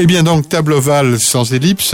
Eh bien donc, table ovale sans ellipse,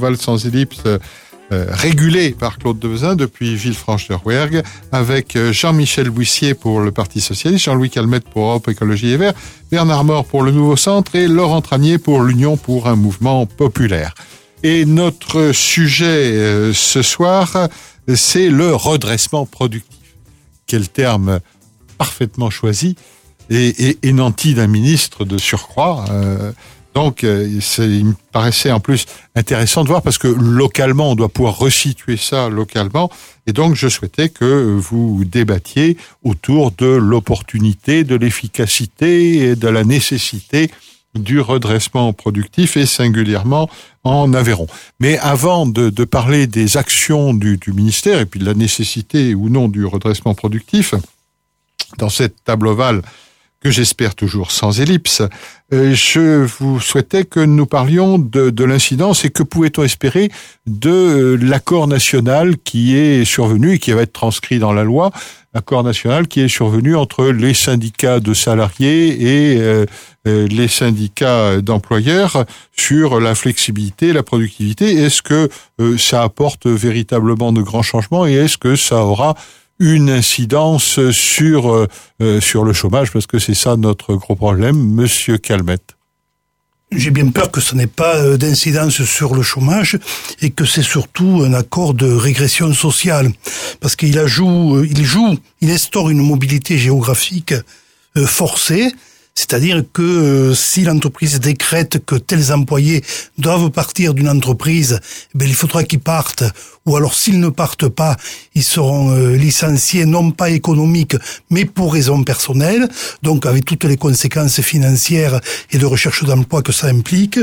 régulé par Claude Devezin depuis Villefranche de Rouergue, avec Jean-Michel Buissier pour le Parti Socialiste, Jean-Louis Calmette pour Europe Écologie et Verts, Bernard Mort pour le Nouveau Centre et Laurent Tranier pour l'Union pour un mouvement populaire. Et notre sujet ce soir, c'est le redressement productif. Quel terme parfaitement choisi et nanti d'un ministre de surcroît. Donc, il me paraissait en plus intéressant de voir parce que localement, on doit pouvoir resituer ça localement. Et donc, je souhaitais que vous débattiez autour de l'opportunité, de l'efficacité et de la nécessité du redressement productif et singulièrement en Aveyron. Mais avant de parler des actions du ministère et puis de la nécessité ou non du redressement productif, dans cette table ovale que j'espère toujours sans ellipse, je vous souhaitais que nous parlions de l'incidence et que pouvait-on espérer de l'accord national qui est survenu et qui va être transcrit dans la loi, l'accord national qui est survenu entre les syndicats de salariés et les syndicats d'employeurs sur la flexibilité, la productivité. Est-ce que ça apporte véritablement de grands changements et est-ce que ça aura une incidence sur le chômage, parce que c'est ça notre gros problème, Monsieur Calmette. J'ai bien peur que ce n'ait pas d'incidence sur le chômage et que c'est surtout un accord de régression sociale, parce qu'il instaure une mobilité géographique forcée. C'est-à-dire que si l'entreprise décrète que tels employés doivent partir d'une entreprise, il faudra qu'ils partent. Ou alors s'ils ne partent pas, ils seront licenciés, non pas économiques, mais pour raisons personnelles, donc avec toutes les conséquences financières et de recherche d'emploi que ça implique.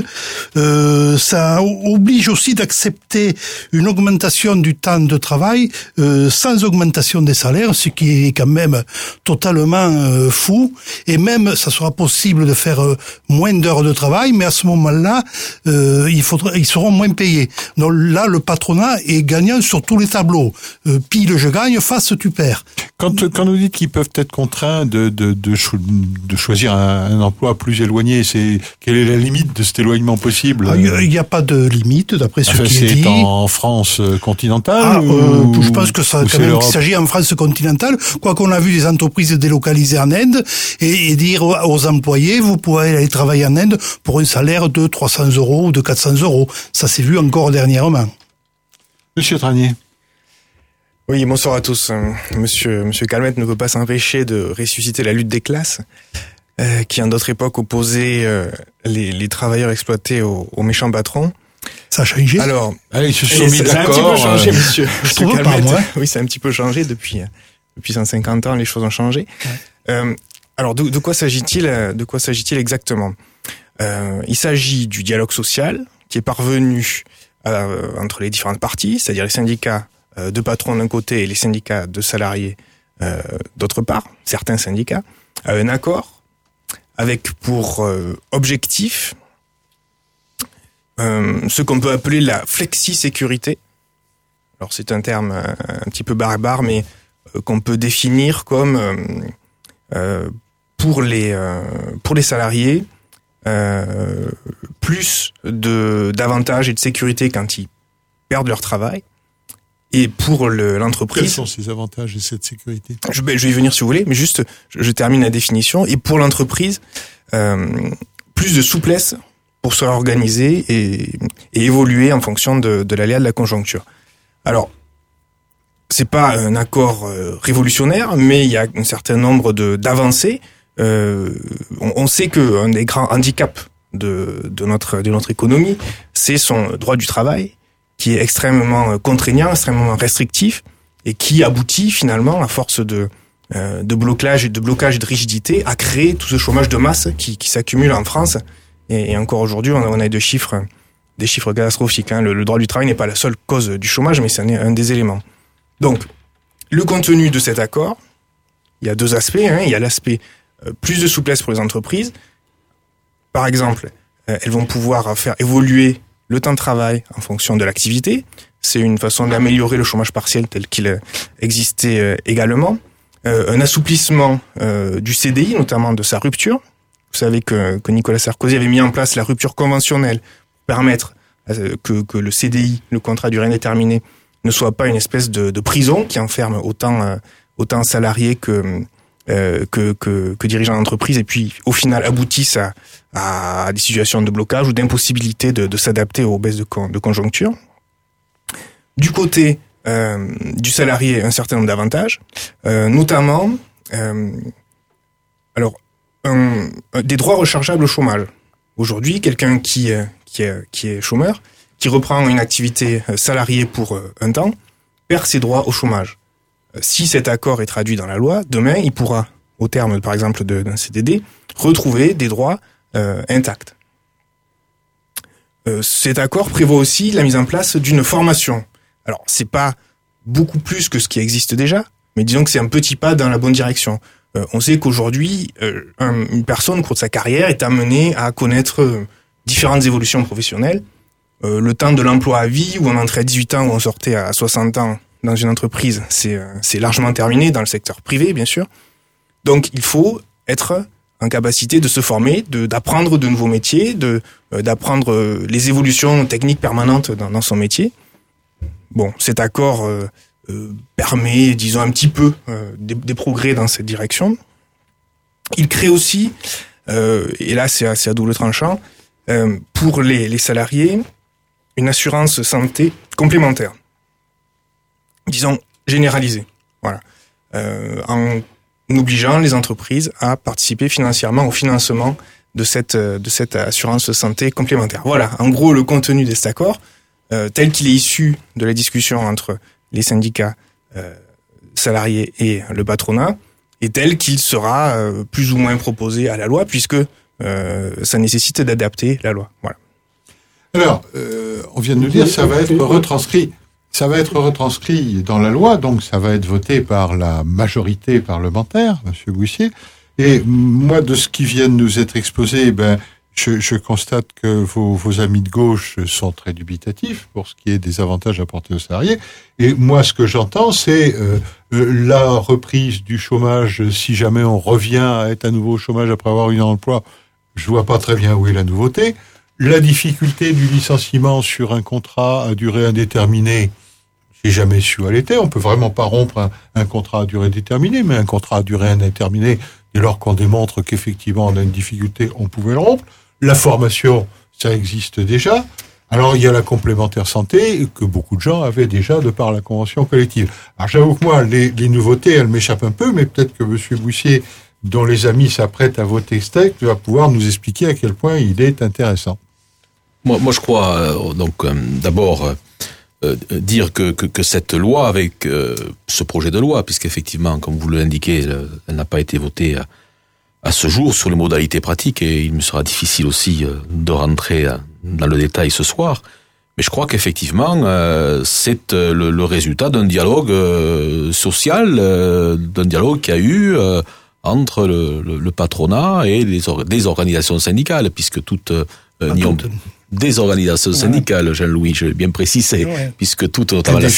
Ça oblige aussi d'accepter une augmentation du temps de travail sans augmentation des salaires, ce qui est quand même totalement fou. Et même, ça sera possible de faire moins d'heures de travail, mais à ce moment-là, ils seront moins payés. Donc là, le patronat est gagnant sur tous les tableaux. Pile, je gagne, face, tu perds. Quand vous dites qu'ils peuvent être contraints de choisir un emploi plus éloigné, quelle est la limite de cet éloignement possible? Il n'y a pas de limite, d'après ce qui est dit. C'est en France continentale je pense que ça, quand même, qu'il s'agit en France continentale. Quoi qu'on a vu des entreprises délocalisées en Inde et dire aux employés, vous pouvez aller travailler en Inde pour un salaire de 300 € ou de 400 €. Ça s'est vu encore dernièrement. Monsieur Tranier. Oui, bonsoir à tous. Monsieur Calmette ne peut pas s'empêcher de ressusciter la lutte des classes, qui en d'autres époques opposait les travailleurs exploités aux méchants patrons. Ça a changé? Alors, allez, ils se sont mis d'accord. Ça a un petit peu changé, monsieur. Je trouve pas, moi. Oui, ça a un petit peu changé depuis 150 ans, les choses ont changé. Ouais. Alors, de quoi s'agit-il exactement? Il s'agit du dialogue social qui est parvenu entre les différentes parties, c'est-à-dire les syndicats de patrons d'un côté et les syndicats de salariés d'autre part, certains syndicats, à un accord avec pour objectif ce qu'on peut appeler la flexi-sécurité. Alors c'est un terme un petit peu barbare, mais qu'on peut définir comme pour les salariés plus d'avantages et de sécurité quand ils perdent leur travail. Et pour l'entreprise... Quels sont ces avantages et cette sécurité? Je vais y venir si vous voulez, mais juste, je termine la définition. Et pour l'entreprise, plus de souplesse pour se réorganiser et évoluer en fonction de l'aléa de la conjoncture. Alors, c'est pas un accord révolutionnaire, mais il y a un certain nombre d'avancées. On sait que un des grands handicaps de notre économie, c'est son droit du travail, qui est extrêmement contraignant, extrêmement restrictif, et qui aboutit finalement, à force de blocage et de rigidité, à créer tout ce chômage de masse qui s'accumule en France. Et encore aujourd'hui, on a des chiffres catastrophiques. Le droit du travail n'est pas la seule cause du chômage, mais c'est un des éléments. Donc, le contenu de cet accord, il y a deux aspects. Il y a l'aspect plus de souplesse pour les entreprises. Par exemple, elles vont pouvoir faire évoluer le temps de travail en fonction de l'activité. C'est une façon d'améliorer le chômage partiel tel qu'il existait également. Un assouplissement du CDI, notamment de sa rupture. Vous savez que Nicolas Sarkozy avait mis en place la rupture conventionnelle pour permettre que le CDI, le contrat à durée indéterminée, ne soit pas une espèce de prison qui enferme autant salariés que dirigeants d'entreprise, et puis au final aboutissent à des situations de blocage ou d'impossibilité de s'adapter aux baisses de conjoncture. Du côté du salarié, un certain nombre d'avantages, notamment des droits rechargeables au chômage. Aujourd'hui, quelqu'un qui est chômeur, qui reprend une activité salariée pour un temps, perd ses droits au chômage. Si cet accord est traduit dans la loi, demain, il pourra, au terme, par exemple, d'un CDD, retrouver des droits intacts. Cet accord prévoit aussi la mise en place d'une formation. Alors, c'est pas beaucoup plus que ce qui existe déjà, mais disons que c'est un petit pas dans la bonne direction. On sait qu'aujourd'hui, une personne, au cours de sa carrière, est amenée à connaître différentes évolutions professionnelles. Le temps de l'emploi à vie, où on entrait à 18 ans, où on sortait à 60 ans dans une entreprise, c'est largement terminé, dans le secteur privé, bien sûr. Donc, il faut être en capacité de se former, d'apprendre de nouveaux métiers, d'apprendre les évolutions techniques permanentes dans son métier. Bon, cet accord permet, disons, un petit peu des progrès dans cette direction. Il crée aussi, et là c'est à double tranchant, pour les salariés, une assurance santé complémentaire, disons généralisée, voilà, en obligeant les entreprises à participer financièrement au financement de cette assurance santé complémentaire. Voilà, en gros, le contenu de cet accord, tel qu'il est issu de la discussion entre les syndicats salariés et le patronat, et tel qu'il sera plus ou moins proposé à la loi, puisque ça nécessite d'adapter la loi. Voilà. Alors, on vient de nous dire, ça va être retranscrit. Ça va être retranscrit dans la loi, donc ça va être voté par la majorité parlementaire, Monsieur Bouissier. Et moi, de ce qui vient de nous être exposé, je constate que vos amis de gauche sont très dubitatifs pour ce qui est des avantages apportés aux salariés. Et moi, ce que j'entends, c'est la reprise du chômage. Si jamais on revient à être à nouveau au chômage après avoir eu un emploi, je vois pas très bien où est la nouveauté. La difficulté du licenciement sur un contrat à durée indéterminée, j'ai jamais su où elle était. On peut vraiment pas rompre un contrat à durée déterminée, mais un contrat à durée indéterminée, dès lors qu'on démontre qu'effectivement on a une difficulté, on pouvait le rompre. La formation, ça existe déjà. Alors il y a la complémentaire santé que beaucoup de gens avaient déjà de par la convention collective. Alors j'avoue que moi, les nouveautés, elles m'échappent un peu, mais peut-être que Monsieur Bouissier, dont les amis s'apprêtent à voter ce texte, va pouvoir nous expliquer à quel point il est intéressant. Moi je crois, d'abord, dire que cette loi, avec ce projet de loi, puisqu'effectivement, comme vous l'indiquez, elle n'a pas été votée à ce jour sur les modalités pratiques, et il me sera difficile aussi de rentrer dans le détail ce soir, mais je crois qu'effectivement, c'est le résultat d'un dialogue social, d'un dialogue qu'il y a eu entre le patronat et des organisations syndicales, puisque toutes des organisations syndicales, Jean-Louis, je vais bien préciser, puisque toutes, notamment la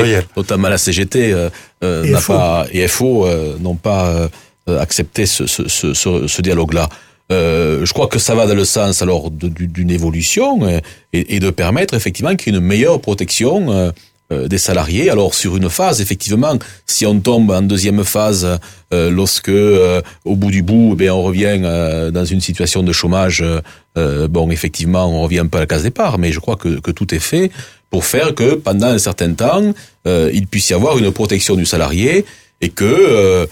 CGT, et FO n'ont pas accepté ce dialogue-là. Je crois que ça va dans le sens alors d'une évolution et de permettre effectivement qu'il y ait une meilleure protection des salariés. Alors sur une phase, effectivement, si on tombe en deuxième phase, lorsque au bout du bout, on revient dans une situation de chômage, effectivement, on revient un peu à la case départ, mais je crois que tout est fait pour faire que pendant un certain temps, il puisse y avoir une protection du salarié et que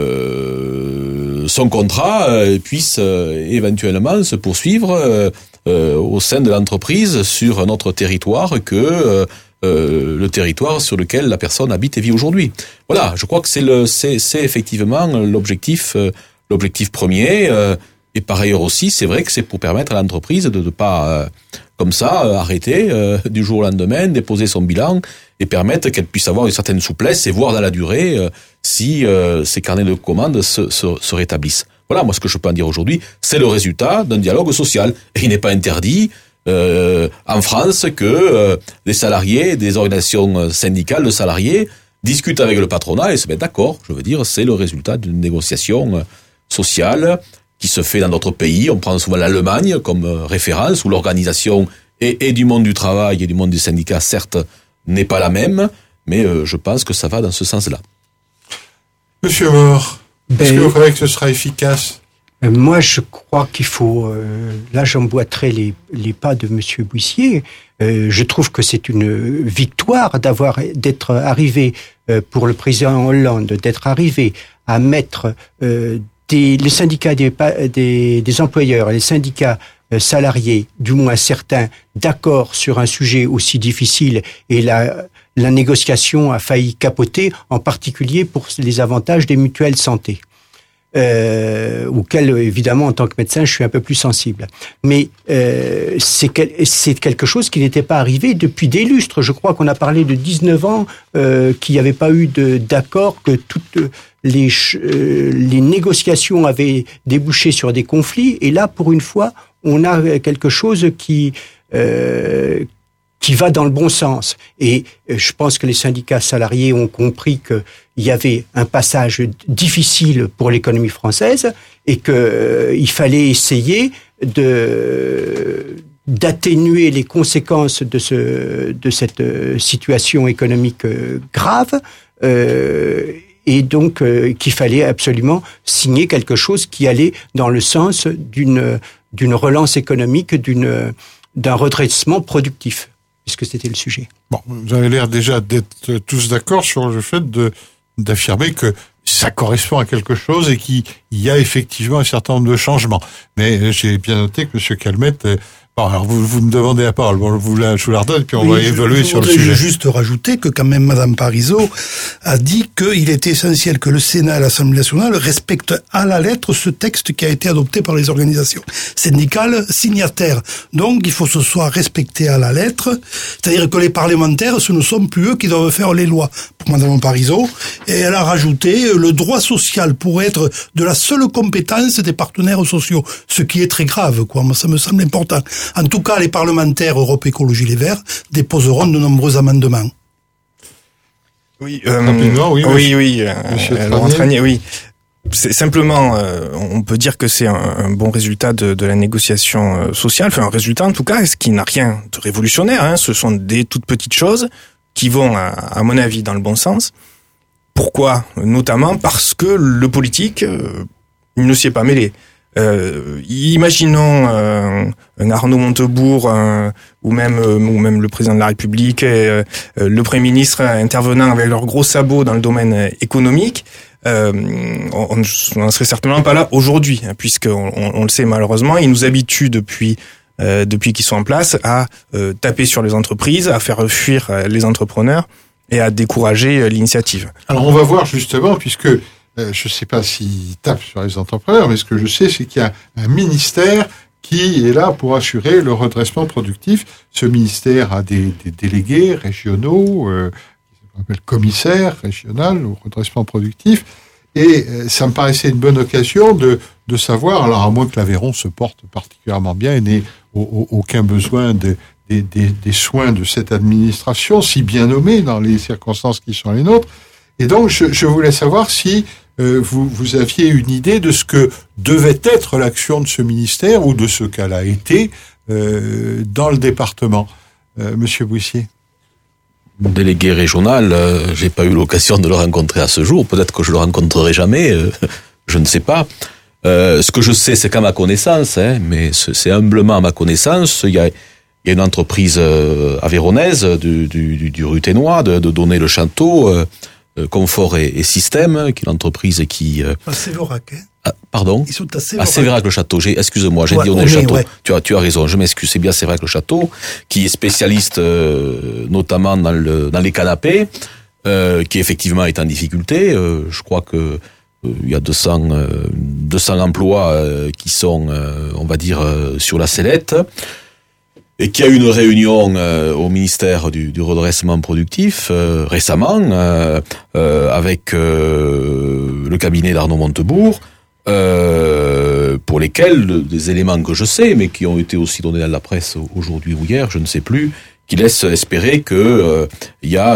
son contrat puisse éventuellement se poursuivre au sein de l'entreprise sur un autre territoire que le territoire sur lequel la personne habite et vit aujourd'hui. Voilà, je crois que c'est effectivement l'objectif premier. Et par ailleurs aussi, c'est vrai que c'est pour permettre à l'entreprise de ne pas comme ça arrêter du jour au lendemain, déposer son bilan et permettre qu'elle puisse avoir une certaine souplesse et voir dans la durée si ces carnets de commandes se rétablissent. Voilà, moi ce que je peux en dire aujourd'hui, c'est le résultat d'un dialogue social. Et il n'est pas interdit en France que les salariés, des organisations syndicales de salariés discutent avec le patronat et se mettent d'accord. Je veux dire, c'est le résultat d'une négociation sociale qui se fait dans d'autres pays. On prend souvent l'Allemagne comme référence, où l'organisation et du monde du travail et du monde du syndicat, certes, n'est pas la même, mais je pense que ça va dans ce sens-là. Monsieur Mort, est-ce que vous croyez que ce sera efficace ? Moi, je crois qu'il faut... là, j'emboîterai les pas de Monsieur Buissier. Je trouve que c'est une victoire d'être arrivé, pour le président Hollande, d'être arrivé à mettre les syndicats des employeurs et les syndicats salariés, du moins certains, d'accord sur un sujet aussi difficile, et la négociation a failli capoter, en particulier pour les avantages des mutuelles santé. Auquel, évidemment, en tant que médecin, je suis un peu plus sensible. Mais c'est quelque chose qui n'était pas arrivé depuis des lustres. Je crois qu'on a parlé de 19 ans qu'il n'y avait pas eu d'accord, que toutes les négociations avaient débouché sur des conflits. Et là, pour une fois, on a quelque chose qui va dans le bon sens. Et je pense que les syndicats salariés ont compris qu'il y avait un passage difficile pour l'économie française et qu'il fallait essayer d'atténuer les conséquences de cette situation économique grave, et donc qu'il fallait absolument signer quelque chose qui allait dans le sens d'une relance économique, d'un redressement productif, puisque c'était le sujet. Bon, vous avez l'air déjà d'être tous d'accord sur le fait d'affirmer que ça correspond à quelque chose et qu'il y a effectivement un certain nombre de changements. Mais j'ai bien noté que M. Calmette... Bon, alors vous me demandez la parole, bon, je vous la redonne, puis on va évoluer sur le sujet. Je voudrais juste rajouter que quand même Madame Parizeau a dit qu'il était essentiel que le Sénat et l'Assemblée nationale respectent à la lettre ce texte qui a été adopté par les organisations syndicales signataires. Donc il faut que ce soit respecté à la lettre, c'est-à-dire que les parlementaires, ce ne sont plus eux qui doivent faire les lois, pour Madame Parizeau. Et elle a rajouté, le droit social pourrait être de la seule compétence des partenaires sociaux, ce qui est très grave, quoi. Moi, ça me semble important. En tout cas, les parlementaires Europe Écologie Les Verts déposeront de nombreux amendements. Oui, rapidement, oui. Laurent Tranier, oui. C'est simplement, on peut dire que c'est un bon résultat de la négociation sociale, enfin un résultat en tout cas, ce qui n'a rien de révolutionnaire. Hein, ce sont des toutes petites choses qui vont, à mon avis, dans le bon sens. Pourquoi ? Notamment parce que le politique ne s'y est pas mêlé. Imaginons un Arnaud Montebourg ou même le président de la République et le Premier ministre intervenant avec leurs gros sabots dans le domaine économique. On n'en serait certainement pas là aujourd'hui, hein, puisqu'on le sait malheureusement, ils nous habituent depuis qu'ils sont en place à taper sur les entreprises, à faire fuir les entrepreneurs et à décourager l'initiative. Alors on va voir justement, puisque je ne sais pas s'il tape sur les entrepreneurs, mais ce que je sais, c'est qu'il y a un ministère qui est là pour assurer le redressement productif. Ce ministère a des délégués régionaux, qui s'appellent commissaires régionaux au redressement productif. Et ça me paraissait une bonne occasion de savoir, alors à moins que l'Aveyron se porte particulièrement bien et n'ait aucun besoin des soins de cette administration, si bien nommée dans les circonstances qui sont les nôtres. Et donc, je voulais savoir si vous aviez une idée de ce que devait être l'action de ce ministère ou de ce qu'elle a été dans le département. Monsieur Buissier. Délégué régional, j'ai pas eu l'occasion de le rencontrer à ce jour. Peut-être que je le rencontrerai jamais. Je ne sais pas. Ce que je sais, c'est qu'à ma connaissance, mais c'est humblement à ma connaissance, il y a une entreprise aveyronnaise du Ruthénois de donner le château. Confort et Système, qui est l'entreprise qui... À Sévérac, pardon ? Ils sont à Sévérac. À Sévérac-le-Château. Excuse-moi, j'ai dit on est Château. Ouais. Tu as raison, je m'excuse, c'est bien Sévérac-le-Château, qui est spécialiste notamment dans les canapés, qui effectivement est en difficulté. Je crois que il y a 200 emplois qui sont, on va dire, sur la sellette. Et qui a eu une réunion au ministère du redressement productif récemment avec le cabinet d'Arnaud Montebourg, pour lesquels des éléments que je sais, mais qui ont été aussi donnés dans la presse aujourd'hui ou hier, je ne sais plus, qui laissent espérer que il y a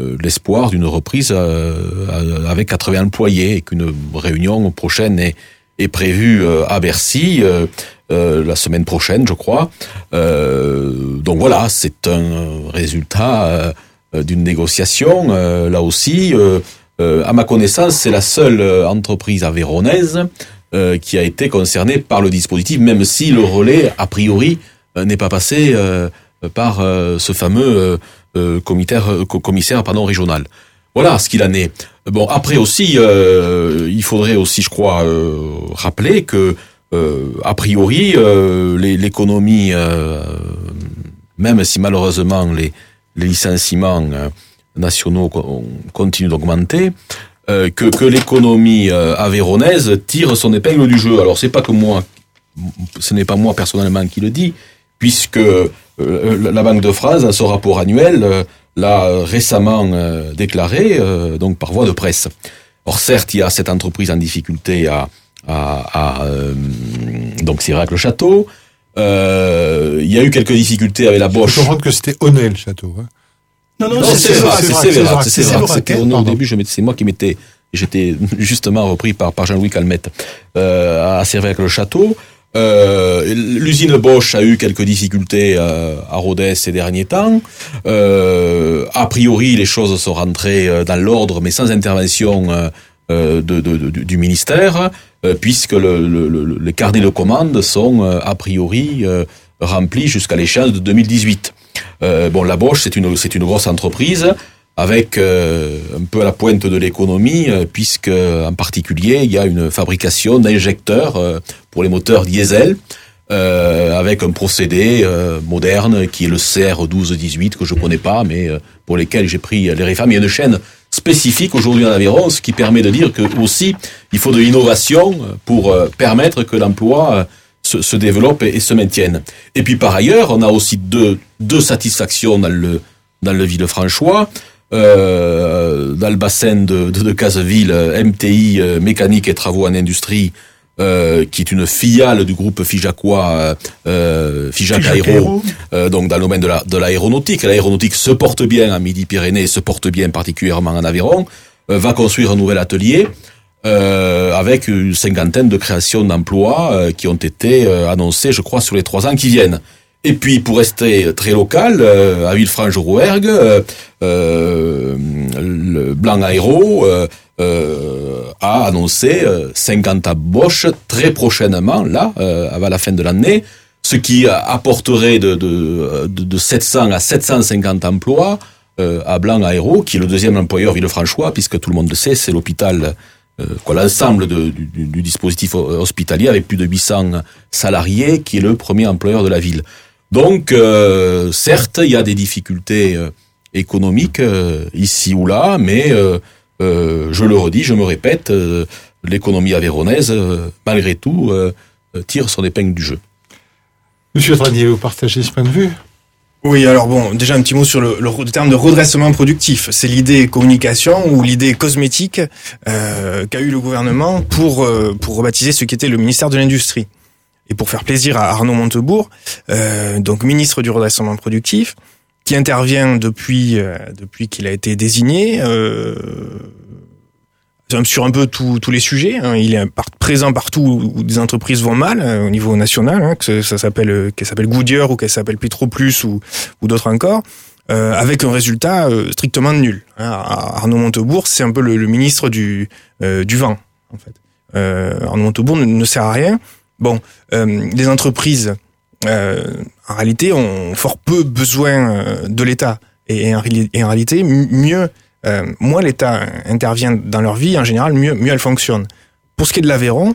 l'espoir d'une reprise avec 80 employés et qu'une réunion prochaine est prévu à Bercy la semaine prochaine, je crois. Donc voilà, c'est un résultat d'une négociation. Là aussi, à ma connaissance, c'est la seule entreprise aveyronnaise qui a été concernée par le dispositif, même si le relais, a priori, n'est pas passé par ce fameux commissaire régional. Voilà ce qu'il en est. Bon, après aussi, il faudrait aussi, je crois, rappeler que a priori, l'économie, même si malheureusement les licenciements nationaux continuent d'augmenter, que l'économie aveyronnaise tire son épingle du jeu. Alors c'est pas que moi, ce n'est pas moi personnellement qui le dis, puisque la Banque de France, dans son rapport annuel, l'a récemment déclaré, donc par voie de presse. Or certes, il y a cette entreprise en difficulté donc Sirac-le-Château. Il y a eu quelques difficultés avec la Bosch. Je comprends que c'était Honnay, le château. Hein. Non, c'est vrai. C'était au début, c'est moi qui j'étais justement repris par Jean-Louis Calmette à Sirac-le-Château. L'usine Bosch a eu quelques difficultés à Rodez ces derniers temps. A priori, les choses sont rentrées dans l'ordre, mais sans intervention du ministère, puisque les carnets de commandes sont a priori remplis jusqu'à l'échéance de 2018. La Bosch, c'est une grosse entreprise avec un peu à la pointe de l'économie, puisque en particulier il y a une fabrication d'injecteurs pour les moteurs diesel, avec un procédé moderne qui est le CR1218 que je connais pas, mais pour lesquels j'ai pris les référents. Il y a une chaîne spécifique aujourd'hui en Aveyron, ce qui permet de dire que aussi il faut de l'innovation pour permettre que l'emploi se développe et se maintienne. Et puis par ailleurs, on a aussi deux satisfactions dans le Villefranchois. Dans le bassin de Caseville, MTI, mécanique et travaux en industrie, qui est une filiale du groupe Figeacois, Figeac Aéro, donc dans le domaine de l'aéronautique. L'aéronautique se porte bien en Midi-Pyrénées, se porte bien particulièrement en Aveyron, va construire un nouvel atelier, avec une cinquantaine de créations d'emplois qui ont été annoncées, je crois, sur les 3 ans qui viennent. Et puis, pour rester très local, à Villefranche-Rouergue, le Blanc Aéro a annoncé 50 embauches très prochainement, là, avant la fin de l'année, ce qui apporterait de 700 à 750 emplois à Blanc Aéro, qui est le deuxième employeur villefranchois, puisque tout le monde le sait, c'est l'hôpital, l'ensemble du dispositif hospitalier, avec plus de 800 salariés, qui est le premier employeur de la ville. Donc, certes, il y a des difficultés économiques ici ou là, mais je le redis, je me répète, l'économie aveyronnaise, malgré tout, tire son épingle du jeu. Monsieur Tranier, vous partagez ce point de vue ? Oui, alors bon, déjà un petit mot sur le terme de redressement productif. C'est l'idée communication ou l'idée cosmétique qu'a eu le gouvernement pour rebaptiser ce qui était le ministère de l'Industrie. Et pour faire plaisir à Arnaud Montebourg, donc ministre du redressement productif, qui intervient depuis qu'il a été désigné sur un peu tous les sujets. Hein. Il est présent partout où des entreprises vont mal au niveau national, hein, qu'elle s'appelle Goodyear ou qu'elle s'appelle Petroplus ou d'autres encore, avec un résultat strictement nul. Hein. Arnaud Montebourg, c'est un peu le ministre du vent, en fait. Arnaud Montebourg ne sert à rien. Bon, les entreprises, en réalité, ont fort peu besoin de l'État. Et en réalité, moins l'État intervient dans leur vie, en général, mieux elles fonctionnent. Pour ce qui est de l'Aveyron,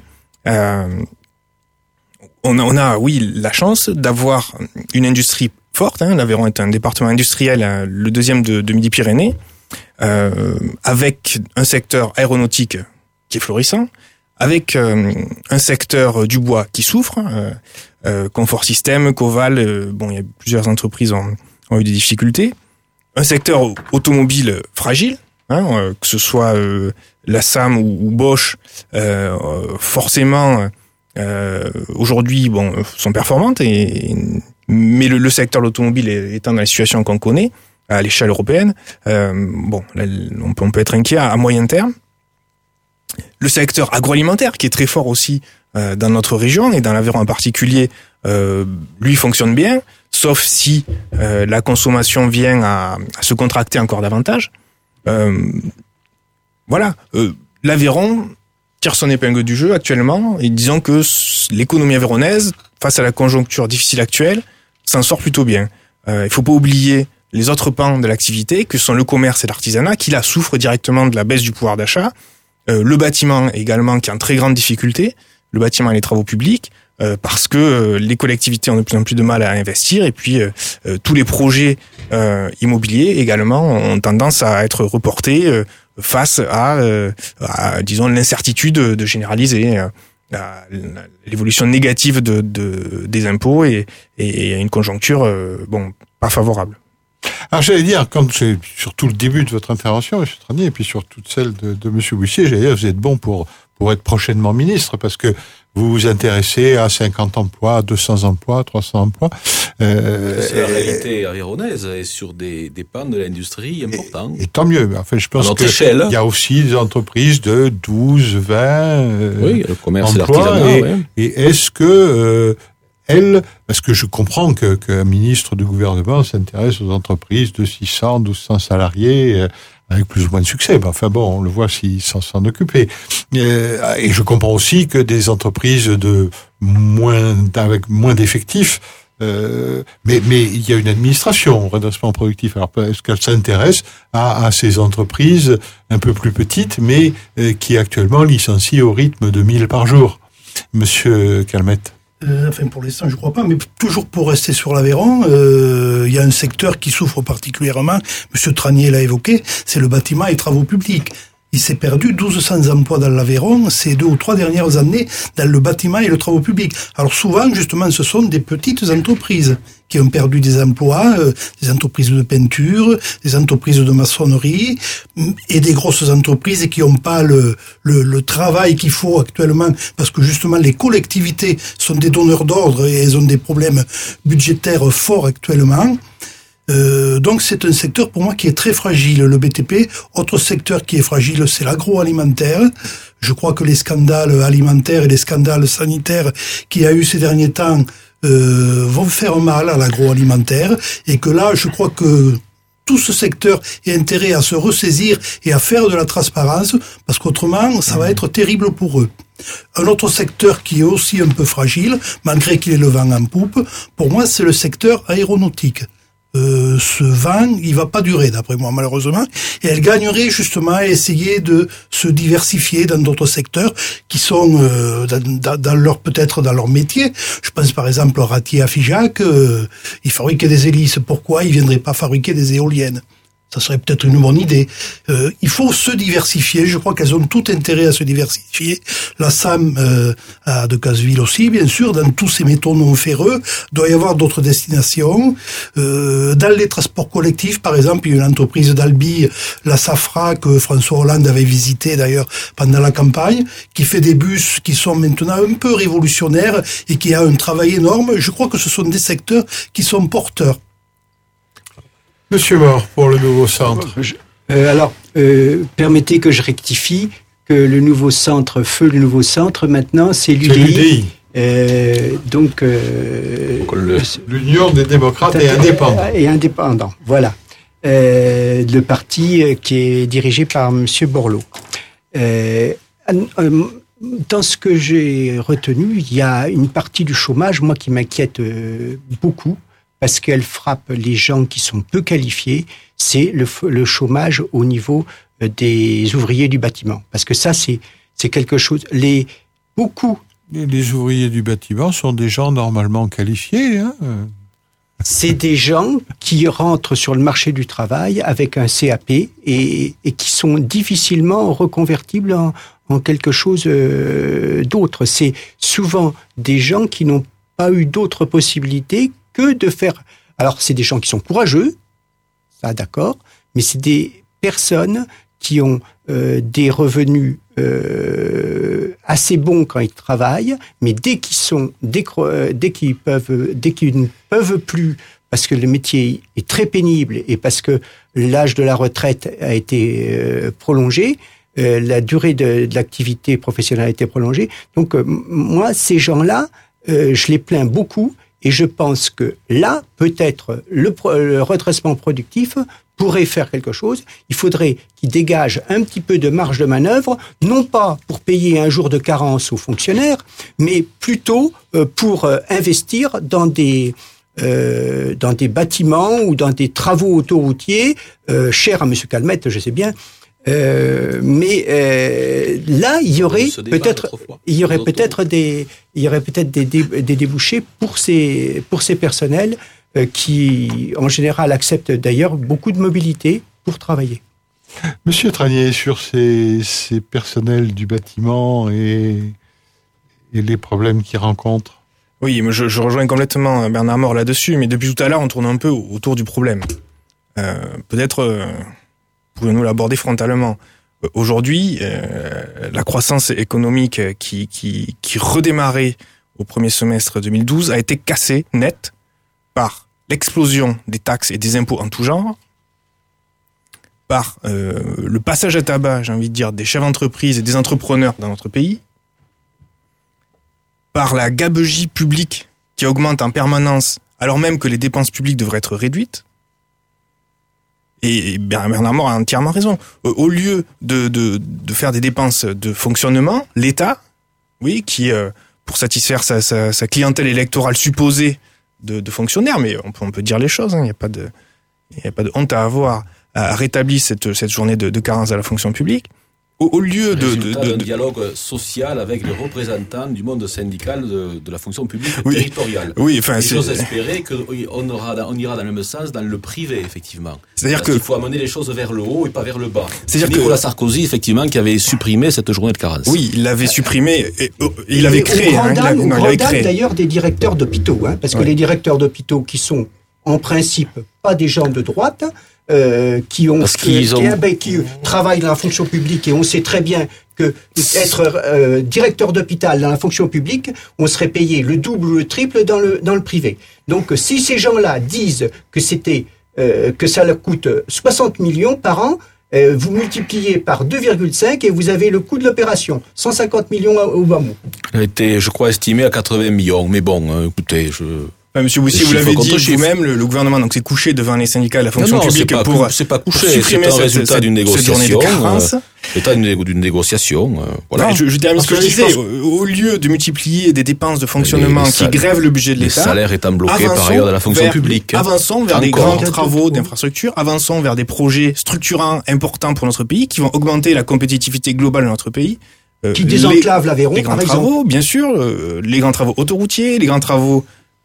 on a, oui, la chance d'avoir une industrie forte. Hein. L'Aveyron est un département industriel, le deuxième de Midi-Pyrénées, avec un secteur aéronautique qui est florissant, avec un secteur du bois qui souffre, Confort System, Coval, il y a plusieurs entreprises ont eu des difficultés, un secteur automobile fragile, hein, que ce soit la SAM ou Bosch, forcément aujourd'hui sont performantes, mais le secteur de l'automobile étant dans la situation qu'on connaît à l'échelle européenne, on peut être inquiet à moyen terme. Le secteur agroalimentaire, qui est très fort aussi dans notre région et dans l'Aveyron en particulier, lui fonctionne bien, sauf si la consommation vient à se contracter encore davantage. Voilà, l'Aveyron tire son épingle du jeu actuellement, et disons que l'économie aveyronnaise, face à la conjoncture difficile actuelle, s'en sort plutôt bien. Il faut pas oublier les autres pans de l'activité, que sont le commerce et l'artisanat, qui là souffrent directement de la baisse du pouvoir d'achat. Le bâtiment également, qui est en très grande difficulté, le bâtiment et les travaux publics, parce que les collectivités ont de plus en plus de mal à investir, et puis tous les projets immobiliers également ont tendance à être reportés face à disons, l'incertitude de généraliser, à l'évolution négative des impôts et à une conjoncture pas favorable. Alors j'allais dire, quand c'est surtout le début de votre intervention, M. Tranier, et puis sur toute celle de M. Buissier, j'allais dire, vous êtes bon pour être prochainement ministre, parce que vous vous intéressez à 50 emplois, à 200 emplois, 300 emplois. C'est la réalité aveyronnaise, et sur des pans de l'industrie importants. Et tant mieux. Enfin, je pense qu'il y a aussi des entreprises de 12, 20 oui, le commerce emplois. Et l'artisanat, et est-ce que parce que je comprends qu'un ministre du gouvernement s'intéresse aux entreprises de 600, 1200 salariés, avec plus ou moins de succès. Enfin bon, on le voit s'il s'en occuper. Et je comprends aussi que des entreprises avec moins d'effectifs, mais il y a une administration, redressement productif. Alors est-ce qu'elle s'intéresse à ces entreprises un peu plus petites, mais qui actuellement licencient au rythme de 1000 par jour? Monsieur Calmette. Pour l'instant, je crois pas, mais toujours pour rester sur l'Aveyron, il y a un secteur qui souffre particulièrement, Monsieur Tranier l'a évoqué, c'est le bâtiment et travaux publics. Il s'est perdu 1200 emplois dans l'Aveyron ces 2 ou 3 dernières années dans le bâtiment et le travaux publics. Alors souvent, justement, ce sont des petites entreprises qui ont perdu des emplois, des entreprises de peinture, des entreprises de maçonnerie et des grosses entreprises qui n'ont pas le travail qu'il faut actuellement, parce que justement les collectivités sont des donneurs d'ordre et elles ont des problèmes budgétaires forts actuellement. Donc c'est un secteur pour moi qui est très fragile, le BTP. Autre secteur qui est fragile, c'est l'agroalimentaire. Je crois que les scandales alimentaires et les scandales sanitaires qu'il y a eu ces derniers temps vont faire mal à l'agroalimentaire, et que là, je crois que tout ce secteur a intérêt à se ressaisir et à faire de la transparence, parce qu'autrement, ça va être terrible pour eux. Un autre secteur qui est aussi un peu fragile, malgré qu'il ait le vent en poupe, pour moi, c'est le secteur aéronautique. Ce vent, il va pas durer, d'après moi, malheureusement, et elle gagnerait justement à essayer de se diversifier dans d'autres secteurs qui sont peut-être dans leur métier. Je pense par exemple à Ratier à Figeac, ils fabriquaient des hélices. Pourquoi ils viendraient pas fabriquer des éoliennes? Ça serait peut-être une bonne idée. Il faut se diversifier. Je crois qu'elles ont tout intérêt à se diversifier. La SAM à Decazeville aussi, bien sûr, dans tous ces métaux non ferreux. Il doit y avoir d'autres destinations. Dans les transports collectifs, par exemple, il y a une entreprise d'Albi, la Safra, que François Hollande avait visité d'ailleurs pendant la campagne, qui fait des bus qui sont maintenant un peu révolutionnaires et qui a un travail énorme. Je crois que ce sont des secteurs qui sont porteurs. Monsieur Mort, pour le nouveau centre. Permettez que je rectifie que le nouveau centre, le nouveau centre, maintenant, c'est l'UDI. L'Union des démocrates et indépendants. Et indépendants, voilà. Le parti qui est dirigé par Monsieur Borloo. Dans ce que j'ai retenu, il y a une partie du chômage, moi, qui m'inquiète beaucoup, parce qu'elle frappe les gens qui sont peu qualifiés, c'est le chômage au niveau des ouvriers du bâtiment. Parce que ça, c'est quelque chose... Les ouvriers du bâtiment sont des gens normalement qualifiés. Hein. C'est des gens qui rentrent sur le marché du travail avec un CAP et qui sont difficilement reconvertibles en quelque chose d'autre. C'est souvent des gens qui n'ont pas eu d'autres possibilités que de faire... Alors, c'est des gens qui sont courageux, ça d'accord, mais c'est des personnes qui ont des revenus assez bons quand ils travaillent, mais dès qu'ils ne peuvent plus, parce que le métier est très pénible et parce que l'âge de la retraite a été prolongé, la durée de l'activité professionnelle a été prolongée. Donc moi, ces gens-là, je les plains beaucoup et je pense que là, peut-être, le redressement productif pourrait faire quelque chose. Il faudrait qu'il dégage un petit peu de marge de manœuvre, non pas pour payer un jour de carence aux fonctionnaires, mais plutôt pour investir dans des bâtiments ou dans des travaux autoroutiers, chers à M. Calmette, je sais bien. Mais là, il y aurait peut-être des débouchés pour ces personnels qui, en général, acceptent d'ailleurs beaucoup de mobilité pour travailler. Monsieur Tranier, sur ces personnels du bâtiment et les problèmes qu'ils rencontrent. Oui, mais je rejoins complètement Bernard Mort là-dessus, mais depuis tout à l'heure, on tourne un peu autour du problème. Peut-être pouvons-nous l'aborder frontalement. Aujourd'hui, la croissance économique qui redémarrait au premier semestre 2012 a été cassée net par l'explosion des taxes et des impôts en tout genre, par le passage à tabac, j'ai envie de dire, des chefs d'entreprise et des entrepreneurs dans notre pays, par la gabegie publique qui augmente en permanence alors même que les dépenses publiques devraient être réduites. Et Bernard Mort a entièrement raison. Au lieu de faire des dépenses de fonctionnement, l'État, oui, qui pour satisfaire sa clientèle électorale supposée de fonctionnaires, mais on peut dire les choses, il n'y a pas de honte à avoir, a rétabli cette journée de carence à la fonction publique. Au lieu d'un dialogue social avec les représentants du monde syndical de la fonction publique territoriale. Oui, enfin, j'ose espérer qu'on ira dans le même sens dans le privé, effectivement. C'est-à-dire qu'il faut amener les choses vers le haut et pas vers le bas. C'est-à-dire Nicolas Sarkozy, effectivement, qui avait supprimé cette journée de carence. Oui, il l'avait supprimé, il avait créé. Au grand dam d'ailleurs des directeurs d'hôpitaux, parce que les directeurs d'hôpitaux qui sont en principe pas des gens de droite, qui travaillent dans la fonction publique, et on sait très bien que être directeur d'hôpital dans la fonction publique, on serait payé le double ou le triple dans le privé. Donc si ces gens-là disent que que ça leur coûte 60 millions par an, vous multipliez par 2,5 et vous avez le coût de l'opération, 150 millions au bas mot. Elle a été, je crois, estimée à 80 millions, mais bon, écoutez, Monsieur Boussier, vous l'avez dit vous-même, le gouvernement donc s'est couché devant les syndicats de la fonction publique c'est pas couché, c'est un résultat d'une négociation. D'une négociation. Voilà. Ouais, je termine ce que je disais. Au lieu de multiplier des dépenses de fonctionnement qui grèvent le budget de l'État, les salaires étant bloqués par ailleurs de la fonction publique. Avançons vers des grands travaux d'infrastructure, avançons vers des projets structurants importants pour notre pays qui vont augmenter la compétitivité globale de notre pays. Qui désenclavent l'Aveyron, par exemple. Les grands travaux, bien sûr, les grands travaux autoroutiers, les grands travaux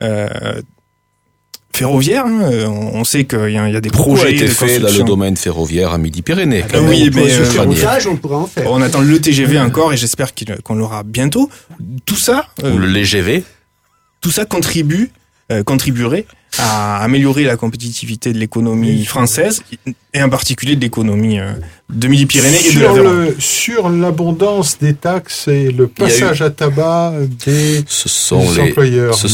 ferroviaire, on sait qu'il y a des projets de construction. Fait dans le domaine ferroviaire à Midi-Pyrénées. Oui, mais on pourrait en faire. On attend le TGV encore et j'espère qu'on l'aura bientôt. Tout ça, ou le LGV. Tout ça contribuerait à améliorer la compétitivité de l'économie française et en particulier de l'économie de Midi-Pyrénées et de l'Aveyron. Sur l'abondance des taxes et le passage à tabac des employeurs. Ce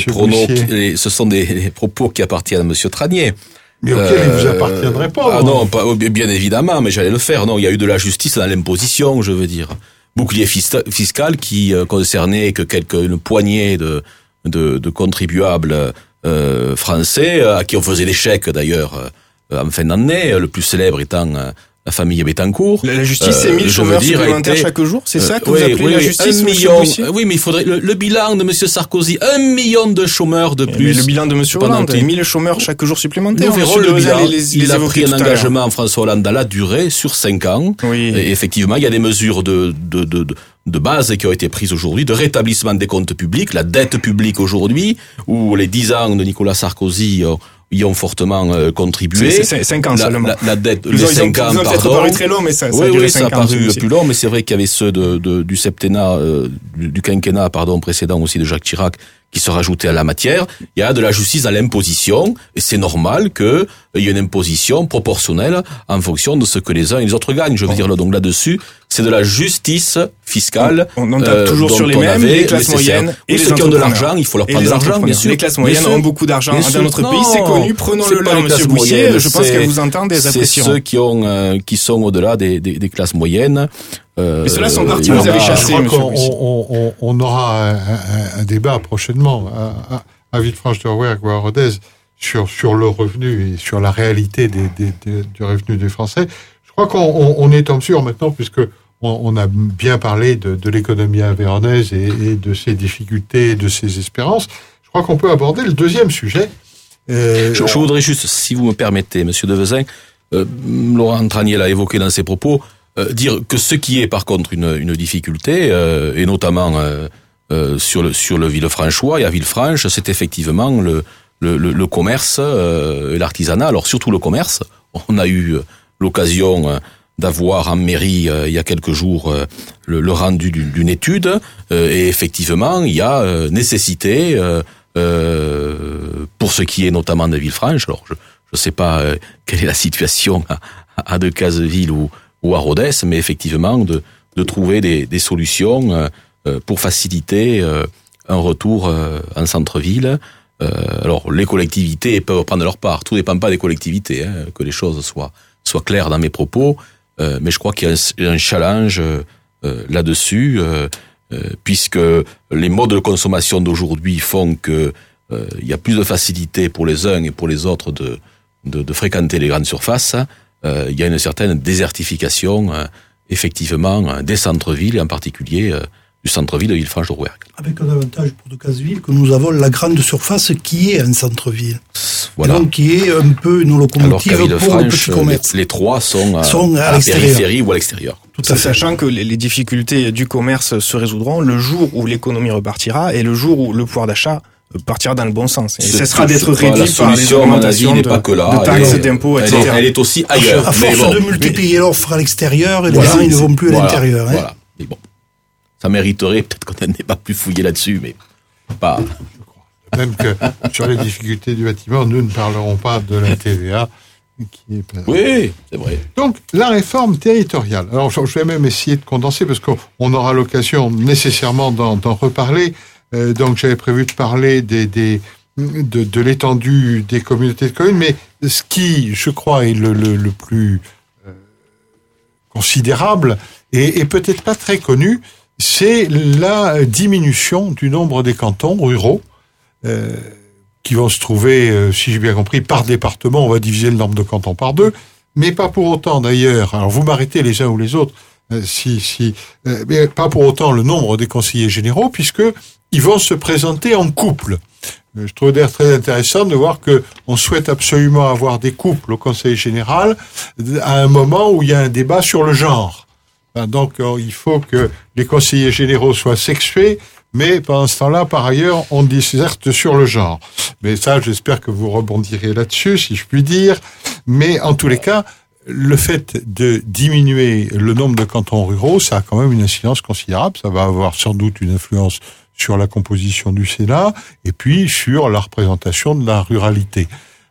sont des propos qui appartiennent à Monsieur Tranier. Mais auquel il vous appartiendrait pas. Non, bien évidemment, mais j'allais le faire. Non, il y a eu de la justice dans l'imposition, je veux dire. Bouclier fiscal qui concernait que une poignée de contribuables français à qui on faisait des chèques d'ailleurs en fin d'année, le plus célèbre étant la famille Bettencourt. La justice, c'est 1000 chômeurs supplémentaires chaque jour, c'est ça que vous appelez la justice, 1 million. Oui, mais il faudrait le bilan de Monsieur Sarkozy, 1 million de chômeurs de plus. Mais le bilan de Monsieur Hollande, 1000 chômeurs chaque jour supplémentaires. Nous verrons le bilan. Il a pris un engagement, François Hollande, dans la durée, sur 5 ans. Oui. Et effectivement, il y a des mesures de base qui ont été prises aujourd'hui, de rétablissement des comptes publics, la dette publique aujourd'hui, où les 10 ans de Nicolas Sarkozy y ont fortement contribué. C'est 5 ans seulement. La dette, les 5 ans, pardon. Ça a paru très long, mais ça a duré 5 ans. Ça a paru plus long, mais c'est vrai qu'il y avait ceux du septennat, du quinquennat, précédent aussi de Jacques Chirac, qui se rajoutait à la matière. Il y a de la justice dans l'imposition, et c'est normal qu'il y ait une imposition proportionnelle en fonction de ce que les uns et les autres gagnent. Je veux dire, donc là-dessus, c'est de la justice fiscale. On tape toujours sur les mêmes, les classes moyennes et ceux qui ont de l'argent, il faut leur prendre de l'argent, bien sûr. Les classes moyennes ont beaucoup d'argent dans notre pays, c'est connu. Prenons-le là, monsieur Boussier, je pense qu'elle vous entend des appréciations. C'est ceux qui sont au-delà des classes moyennes. Mais ceux-là sont partis, vous avez chassé, monsieur Boussier. On aura un débat prochainement à Villefranche-de-Rouergue ou à Rodez sur le revenu et sur la réalité du revenu des Français. Je crois qu'on est en mesure maintenant, puisque on a bien parlé de l'économie avéronaise et de ses difficultés et de ses espérances. Je crois qu'on peut aborder le deuxième sujet. Je voudrais juste, si vous me permettez, monsieur Devezin, Laurent Tranier l'a évoqué dans ses propos, dire que ce qui est par contre une difficulté, et notamment sur le Villefranchois et à Villefranche, c'est effectivement le commerce et l'artisanat. Alors surtout le commerce. On a eu l'occasion d'avoir en mairie il y a quelques jours le rendu d'une étude, et effectivement il y a nécessité pour ce qui est notamment de Villefranche. Alors je sais pas quelle est la situation à Decazeville ou à Rodez, mais effectivement de trouver des solutions pour faciliter un retour en centre-ville. Alors les collectivités peuvent prendre leur part. Tout dépend pas des collectivités, que les choses soient claires dans mes propos. Mais je crois qu'il y a un challenge là-dessus, puisque les modes de consommation d'aujourd'hui font que il y a plus de facilité pour les uns et pour les autres de fréquenter les grandes surfaces. Il y a une certaine désertification, effectivement, des centres-villes, et en particulier du centre-ville de Villefranche-de-Rouergue. Avec un avantage pour Decazeville, que nous avons la grande surface qui est un centre-ville. Voilà. Donc qui est un peu une locomotive pour le petit commerce. Les trois sont à la périphérie ou à l'extérieur. Tout à fait. Sachant que les difficultés du commerce se résoudront le jour où l'économie repartira et le jour où le pouvoir d'achat partira dans le bon sens. Et ce sera d'être réduit par les augmentations n'est pas que là, de taxes, d'impôts, etc. Elle est aussi ailleurs. À force de multiplier l'offre à l'extérieur, les gens ils ne vont plus à l'intérieur. Voilà. Mais bon, ça mériterait peut-être qu'on ait un débat plus fouillé là-dessus, mais pas. Même que sur les difficultés du bâtiment, nous ne parlerons pas de la TVA. Oui, c'est vrai. Donc, la réforme territoriale. Alors, je vais même essayer de condenser parce qu'on aura l'occasion nécessairement d'en reparler. Donc, j'avais prévu de parler de l'étendue des communautés de communes, mais ce qui, je crois, est le plus considérable et peut-être pas très connu, c'est la diminution du nombre des cantons ruraux qui vont se trouver, si j'ai bien compris, par département. On va diviser le nombre de cantons par 2, mais pas pour autant d'ailleurs. Alors vous m'arrêtez les uns ou les autres, mais pas pour autant le nombre des conseillers généraux, puisque ils vont se présenter en couple. Je trouve d'ailleurs très intéressant de voir que on souhaite absolument avoir des couples au conseil général à un moment où il y a un débat sur le genre. Donc il faut que les conseillers généraux soient sexués, mais pendant ce temps-là, par ailleurs, on disserte sur le genre. Mais ça, j'espère que vous rebondirez là-dessus, si je puis dire. Mais en tous les cas, le fait de diminuer le nombre de cantons ruraux, ça a quand même une incidence considérable. Ça va avoir sans doute une influence sur la composition du Sénat et puis sur la représentation de la ruralité.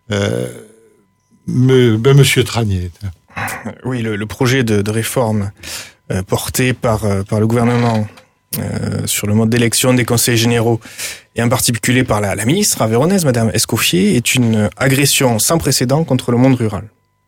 Monsieur Tranier. Oui, le projet de réforme porté par le gouvernement sur le mode d'élection des conseillers généraux et en particulier par la ministre aveyronnaise, Madame Escoffier, est une agression sans précédent contre le monde rural,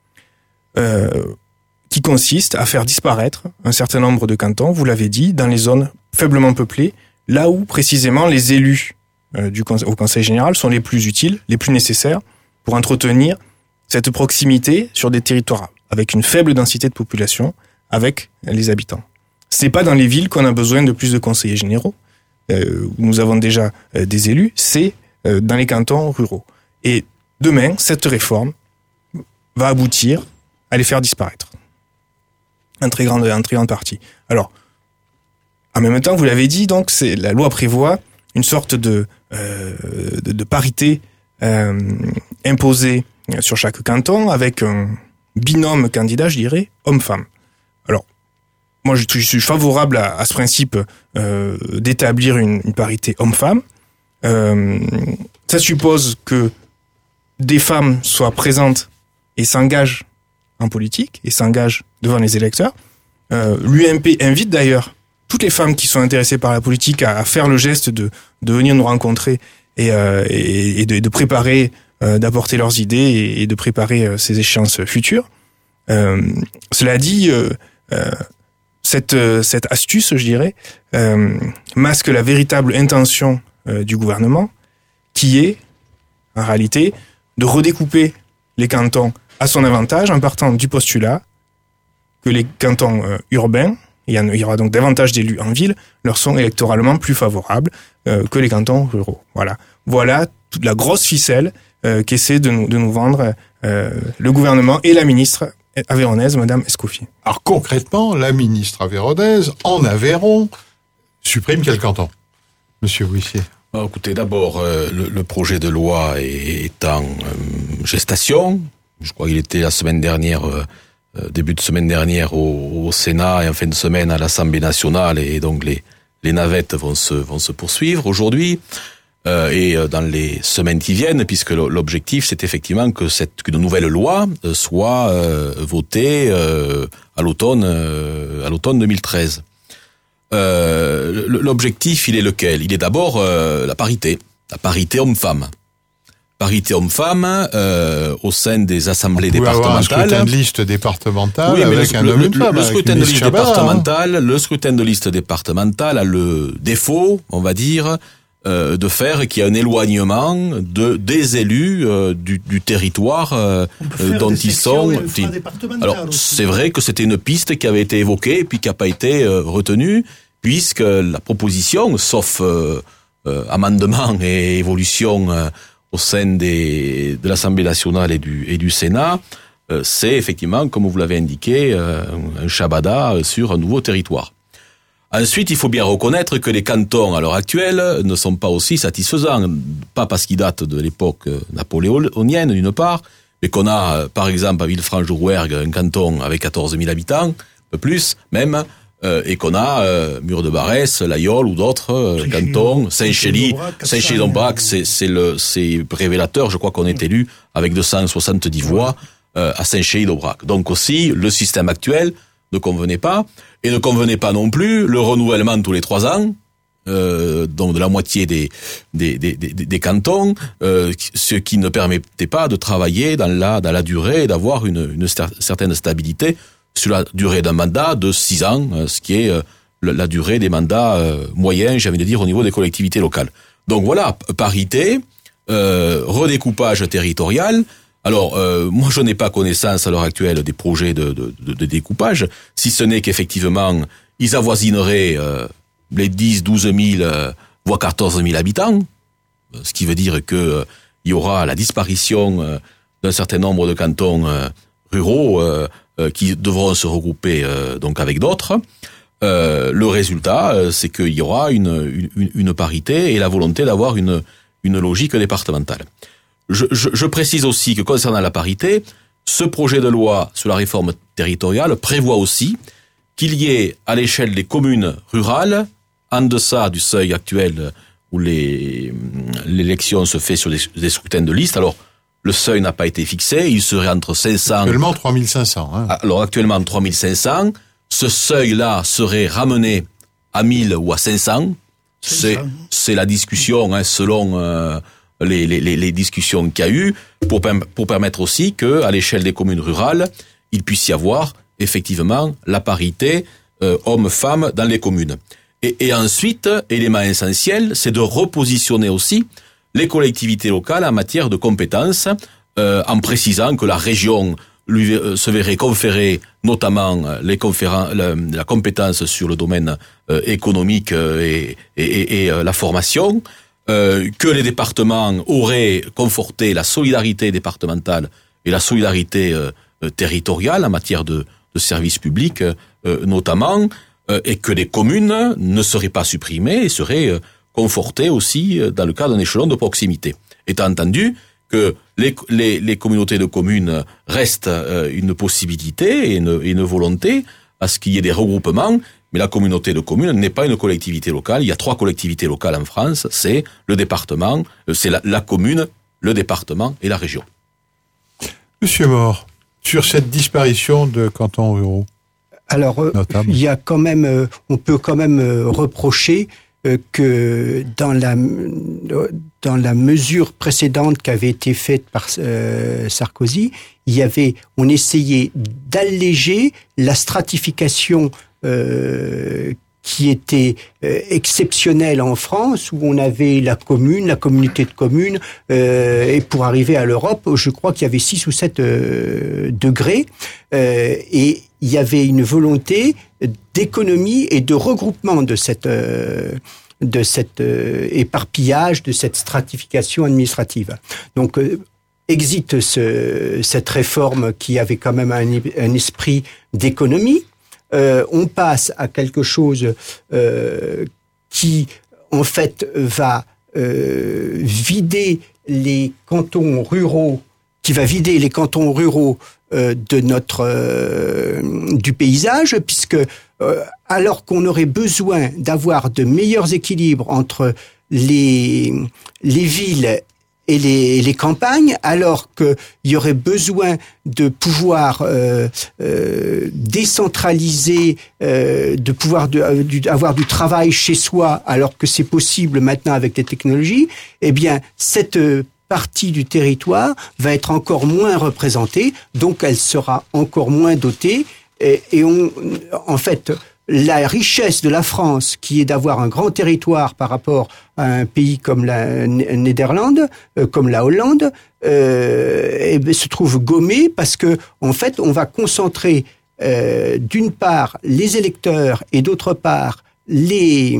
qui consiste à faire disparaître un certain nombre de cantons, vous l'avez dit, dans les zones faiblement peuplées, là où précisément les élus au conseil général sont les plus utiles, les plus nécessaires pour entretenir cette proximité sur des territoires avec une faible densité de population, avec les habitants. C'est pas dans les villes qu'on a besoin de plus de conseillers généraux, où nous avons déjà des élus, c'est dans les cantons ruraux. Et demain, cette réforme va aboutir à les faire disparaître. En très grande partie. Alors, en même temps, vous l'avez dit, donc, la loi prévoit une sorte de parité imposée sur chaque canton, avec un binôme candidat, je dirais, homme-femme. Alors, moi, je suis favorable à ce principe d'établir une parité homme-femme. Ça suppose que des femmes soient présentes et s'engagent en politique et s'engagent devant les électeurs. L'UMP invite d'ailleurs toutes les femmes qui sont intéressées par la politique à faire le geste de venir nous rencontrer et de préparer, d'apporter leurs idées et de préparer ces échéances futures. Cela dit, cette astuce, je dirais, masque la véritable intention du gouvernement, qui est, en réalité, de redécouper les cantons à son avantage en partant du postulat que les cantons urbains, il y aura donc davantage d'élus en ville, leur sont électoralement plus favorables que les cantons ruraux. Voilà toute la grosse ficelle qu'essaie de nous vendre le gouvernement et la ministre aveyronnaise, Madame Escoffier. Alors concrètement, la ministre aveyronnaise, en Aveyron, supprime quel canton, Monsieur Bouissier? Écoutez, d'abord, le projet de loi est en gestation. Je crois qu'il était la semaine dernière, début de semaine dernière au Sénat et en fin de semaine à l'Assemblée nationale, et donc les navettes vont se poursuivre aujourd'hui et dans les semaines qui viennent, puisque l'objectif c'est effectivement qu'une nouvelle loi soit votée à l'automne 2013. L'objectif, il est lequel? Il est d'abord la parité homme-femme. Parité homme-femme au sein des assemblées départementales. Un scrutin de liste départementale, oui, avec un homme et une femme. Le scrutin de liste départementale a le défaut, on va dire, de faire qu'il y a un éloignement des élus du territoire dont ils sont. Alors c'est vrai que c'était une piste qui avait été évoquée et puis qui n'a pas été retenue, puisque la proposition, sauf amendement et évolution au sein de l'Assemblée nationale et du Sénat, c'est effectivement, comme vous l'avez indiqué, un chabada sur un nouveau territoire. Ensuite, il faut bien reconnaître que les cantons, à l'heure actuelle, ne sont pas aussi satisfaisants. Pas parce qu'ils datent de l'époque napoléonienne, d'une part, mais qu'on a, par exemple, à Villefranche-de-Rouergue, un canton avec 14 000 habitants, un peu plus même, et qu'on a Mur-de-Barès, Laïol ou d'autres cantons, Saint-Chély-d'Ombrac, c'est révélateur. Je crois qu'on est élu avec 270 voix à Saint-Chély-d'Ombrac. Donc aussi, le système actuel ne convenait pas, et ne convenait pas non plus le renouvellement tous les 3 ans, donc de la moitié des cantons, ce qui ne permettait pas de travailler dans la durée et d'avoir une certaine stabilité sur la durée d'un mandat de 6 ans, ce qui est la durée des mandats moyens, j'ai envie de dire, au niveau des collectivités locales. Donc voilà, parité, redécoupage territorial. Alors, moi, je n'ai pas connaissance à l'heure actuelle des projets de découpage, si ce n'est qu'effectivement, ils avoisineraient les 10, 12 000, voire 14 000 habitants, ce qui veut dire que il y aura la disparition d'un certain nombre de cantons ruraux qui devront se regrouper donc avec d'autres. Le résultat, c'est qu'il y aura une parité et la volonté d'avoir une logique départementale. Je précise aussi que concernant la parité, ce projet de loi sur la réforme territoriale prévoit aussi qu'il y ait à l'échelle des communes rurales, en deçà du seuil actuel où l'élection se fait sur des scrutins de liste. Alors, le seuil n'a pas été fixé, il serait entre 500... Actuellement 3500. Hein. Alors actuellement 3500, ce seuil-là serait ramené à 1000 ou à 500. C'est la discussion, hein, selon... les discussions qu'il y a eu pour permettre aussi que à l'échelle des communes rurales, il puisse y avoir effectivement la parité hommes-femmes dans les communes. Et ensuite, élément essentiel, c'est de repositionner aussi les collectivités locales en matière de compétences, en précisant que la région se verrait conférer notamment la compétence sur le domaine économique et la formation, que les départements auraient conforté la solidarité départementale et la solidarité territoriale en matière de services publics notamment, et que les communes ne seraient pas supprimées et seraient confortées aussi dans le cadre d'un échelon de proximité. Étant entendu que les communautés de communes restent une possibilité et une volonté à ce qu'il y ait des regroupements Mais la communauté de communes n'est pas une collectivité locale. Il y a 3 collectivités locales en France. C'est le département, c'est la commune, le département et la région. Monsieur Maure, sur cette disparition de cantons ruraux. Alors, il y a quand même, on peut quand même reprocher que dans la mesure précédente qui avait été faite par Sarkozy, on essayait d'alléger la stratification qui était exceptionnelle en France, où on avait la commune, la communauté de communes, et pour arriver à l'Europe, je crois qu'il y avait 6 ou 7 degrés, et il y avait une volonté d'économie et de regroupement de cet éparpillage, de cette stratification administrative. Donc, existe cette réforme qui avait quand même un esprit d'économie. On passe à quelque chose qui, en fait, va vider les cantons ruraux, de du paysage, puisque alors qu'on aurait besoin d'avoir de meilleurs équilibres entre les villes et les campagnes, alors qu'il y aurait besoin de pouvoir décentraliser, de pouvoir avoir du travail chez soi, alors que c'est possible maintenant avec les technologies, eh bien cette partie du territoire va être encore moins représentée, donc elle sera encore moins dotée, et en fait, la richesse de la France, qui est d'avoir un grand territoire par rapport à un pays comme la Néderlande, comme la Hollande, se trouve gommée parce que, en fait, on va concentrer d'une part les électeurs et d'autre part les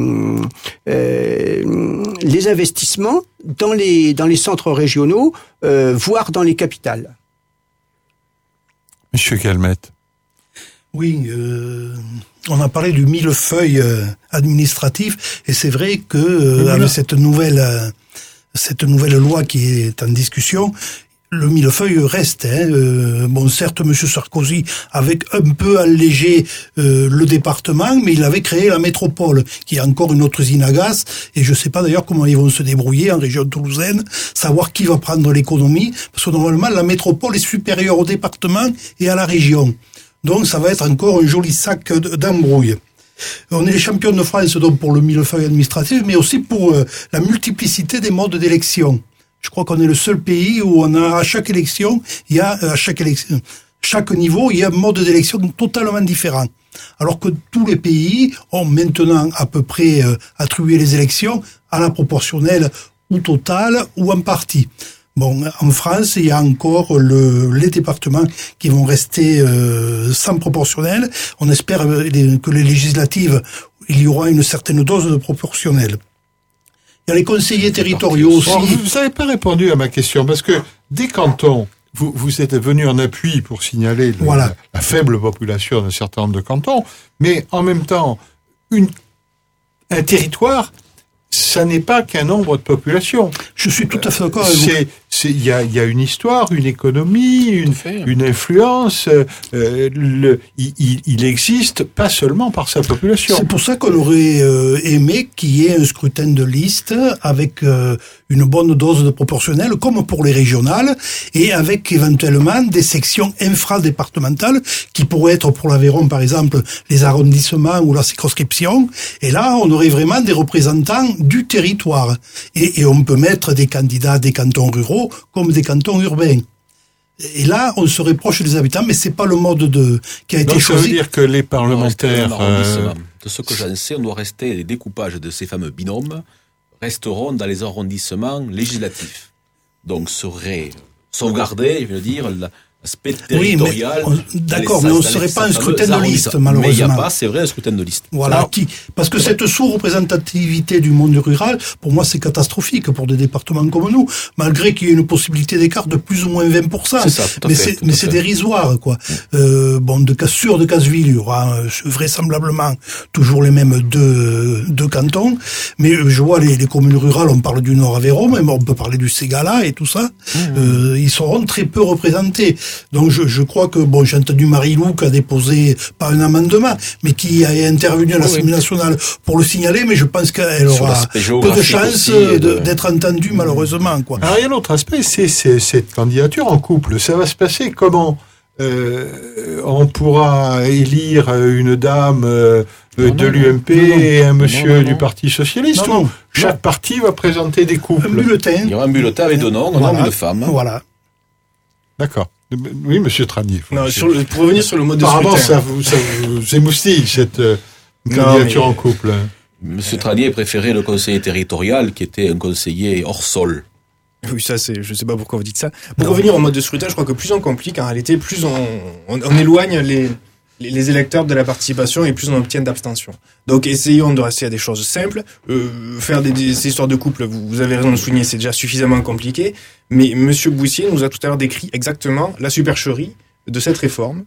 investissements dans les centres régionaux, voire dans les capitales. Monsieur Calmette. Oui, on a parlé du millefeuille administratif, et c'est vrai que avec cette nouvelle loi qui est en discussion, le millefeuille reste. Bon, certes, Monsieur Sarkozy avait un peu allégé le département, mais il avait créé la métropole, qui est encore une autre usine à gaz. Et je ne sais pas d'ailleurs comment ils vont se débrouiller en région toulousaine, savoir qui va prendre l'économie, parce que normalement la métropole est supérieure au département et à la région. Donc ça va être encore un joli sac d'embrouille. On est les champions de France donc pour le millefeuille administratif, mais aussi pour la multiplicité des modes d'élection. Je crois qu'on est le seul pays où on a à chaque élection, chaque niveau, il y a un mode d'élection totalement différent. Alors que tous les pays ont maintenant à peu près attribué les élections à la proportionnelle ou totale ou en partie. Bon, en France, il y a encore les départements qui vont rester sans proportionnel. On espère que les législatives, il y aura une certaine dose de proportionnel. Il y a les conseillers territoriaux aussi. Alors, vous n'avez pas répondu à ma question, parce que des cantons, vous êtes venu en appui pour signaler la faible population d'un certain nombre de cantons, mais en même temps, un territoire, ça n'est pas qu'un nombre de population. Je suis tout à fait d'accord avec vous. Il y a une histoire, une économie, une influence. Il existe pas seulement par sa population. C'est pour ça qu'on aurait aimé qu'il y ait un scrutin de liste avec une bonne dose de proportionnel, comme pour les régionales, et avec éventuellement des sections infradépartementales qui pourraient être pour l'Aveyron, par exemple, les arrondissements ou la circonscription. Et là, on aurait vraiment des représentants du territoire. Et on peut mettre des candidats des cantons ruraux comme des cantons urbains. Et là, on serait proche des habitants, mais c'est pas le mode qui a été choisi. Ça veut dire que les parlementaires... De ce que j'en sais, on doit rester, les découpages de ces fameux binômes resteront dans les arrondissements législatifs. Donc, serait sauvegardé, je veux dire, l'aspect territorial. Oui, d'accord, mais on ne serait pas un scrutin de liste, malheureusement. Mais il n'y a pas, c'est vrai, un scrutin de liste. Voilà, parce que cette sous-représentativité du monde rural, pour moi, c'est catastrophique pour des départements comme nous, malgré qu'il y ait une possibilité d'écart de plus ou moins 20%. C'est ça, tout à fait. Mais c'est dérisoire, quoi. Bon, de Casseville, il y aura vraisemblablement toujours les mêmes deux cantons, mais je vois les communes rurales, on parle du Nord Aveyron, mais on peut parler du Ségala et tout ça, ils seront très peu représentés. Donc je crois que, bon, j'ai entendu Marie-Lou qui a déposé, pas un amendement, mais qui a intervenu à l'Assemblée nationale pour le signaler, mais je pense qu'elle aura peu de chances d'être entendue, malheureusement, quoi. Alors, il y a un autre aspect, c'est cette candidature en couple. Ça va se passer comment? On pourra élire une dame de l'UMP et un monsieur du Parti Socialiste, ou chaque parti va présenter des couples? Un bulletin. Il y aura un bulletin avec deux noms, un homme et une femme. Voilà. D'accord. Oui, monsieur Tranier. Non, pour revenir sur le mode de scrutin. Apparemment, ça vous émoustille, cette candidature en couple. Monsieur Tranier préférait le conseiller territorial, qui était un conseiller hors sol. Oui, ça, je sais pas pourquoi vous dites ça. Pour revenir au mode de scrutin, je crois que plus on complique, en réalité, plus on éloigne les électeurs de la participation et plus on obtient d'abstention. Donc, essayons de rester à des choses simples. Faire ces histoires de couple, vous avez raison de souligner, c'est déjà suffisamment compliqué. Mais Monsieur Bouissier nous a tout à l'heure décrit exactement la supercherie de cette réforme,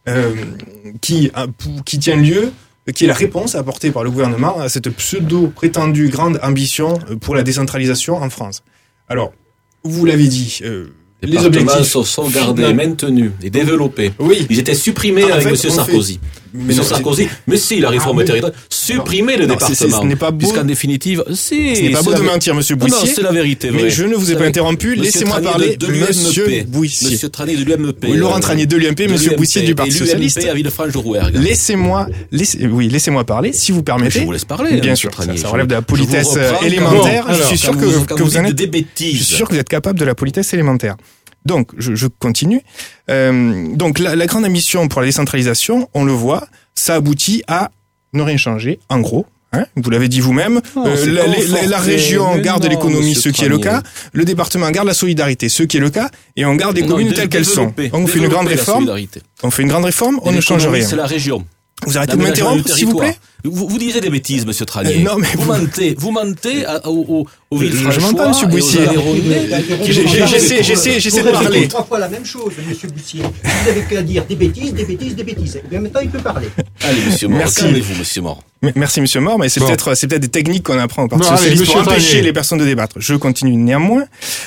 qui tient lieu, qui est la réponse apportée par le gouvernement à cette pseudo-prétendue grande ambition pour la décentralisation en France. Alors, vous l'avez dit, les objectifs sont sauvegardés, maintenus et développés. Oui. Ils étaient supprimés avec Monsieur Sarkozy. Monsieur Sarkozy, mais si, la réforme territoriale, supprimer le département. Ce n'est pas beau. Puisqu'en définitive, ce n'est pas beau de mentir, Monsieur Bouissier. Non, c'est la vérité, mais je ne vous ai pas interrompu. Laissez-moi parler, Monsieur Bouissier. Monsieur Tranier de l'UMP. Oui, Laurent Tranier de l'UMP, Monsieur Bouissier du Parti Socialiste. à Villefranche-Rouergue. Laissez-moi parler, si vous permettez. Je vous laisse parler. Bien sûr, ça relève de la politesse élémentaire. Je suis sûr que vous en êtes des bêtises. Je suis sûr que vous êtes capable de la politesse élémentaire. Donc, je continue. Donc, la grande ambition pour la décentralisation, on le voit, ça aboutit à ne rien changer, en gros. Hein, vous l'avez dit vous-même. La région garde l'économie, ce qui est le cas. Le département garde la solidarité, ce qui est le cas. Et on garde les communes telles qu'elles sont. On fait une grande réforme. On ne change rien. C'est la région. Vous arrêtez de m'interrompre, s'il vous plaît? Vous disiez des bêtises, Monsieur Tranier. Non, mais vous mentez au Villefranchois. Je m'entends, Monsieur Bouissier. J'essaie de parler. Vous 3 fois la même chose, Monsieur Bouissier. Vous n'avez qu'à dire des bêtises. Et maintenant, il peut parler. Allez, Monsieur Mort, calmez-vous, Monsieur Mort. Merci, Monsieur Mort, mais c'est peut-être des techniques qu'on apprend au Parti Socialiste pour empêcher les personnes de débattre. Je continue néanmoins.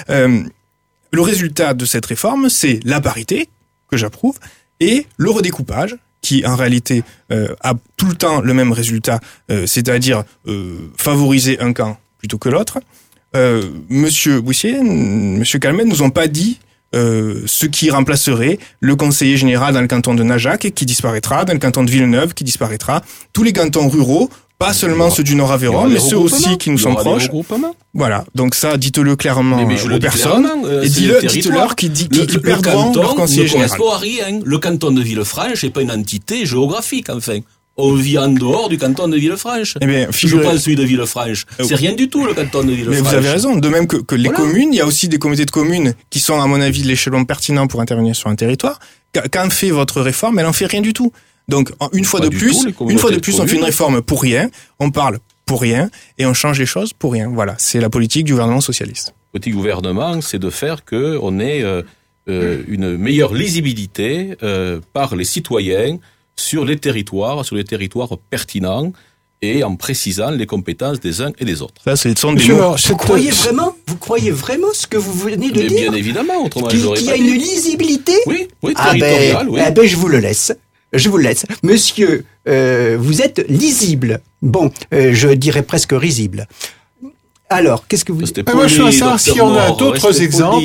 Le résultat de cette réforme, c'est la parité, que j'approuve, et le redécoupage, qui en réalité a tout le temps le même résultat, c'est-à-dire favoriser un camp plutôt que l'autre. Monsieur Bouissier, Monsieur Calmette nous ont pas dit ce qui remplacerait le conseiller général dans le canton de Najac, qui disparaîtra, dans le canton de Villeneuve, qui disparaîtra, tous les cantons ruraux, pas seulement ceux du Nord-Aveyron, mais ceux aussi qui nous sont proches. Voilà, donc ça, dites-le clairement aux personnes, et dites-leur qu'ils perdront leur conseiller général. Ne correspond à rien. Le canton de Villefranche n'est pas une entité géographique, enfin. On vit en dehors du canton de Villefranche. Eh bien, je pense celui de Villefranche. C'est rien du tout, le canton de Villefranche. Mais vous avez raison. De même que les communes, il y a aussi des communautés de communes qui sont, à mon avis, l'échelon pertinent pour intervenir sur un territoire. Quand fait votre réforme, elle en fait rien du tout. Donc, une fois de plus, on fait une réforme pour rien, on parle pour rien, et on change les choses pour rien. Voilà. C'est la politique du gouvernement socialiste. Le petit gouvernement, c'est de faire qu'on ait une meilleure lisibilité par les citoyens sur les territoires pertinents, et en précisant les compétences des uns et des autres. Ça, c'est des mots. Vous croyez vraiment ce que vous venez de dire? Bien évidemment, autrement qu'il y a une lisibilité? Oui, territoriale, oui. Je vous le laisse. Monsieur, vous êtes lisible. Bon, je dirais presque risible. Alors, qu'est-ce que vous dites? Moi, je veux savoir si on a d'autres exemples,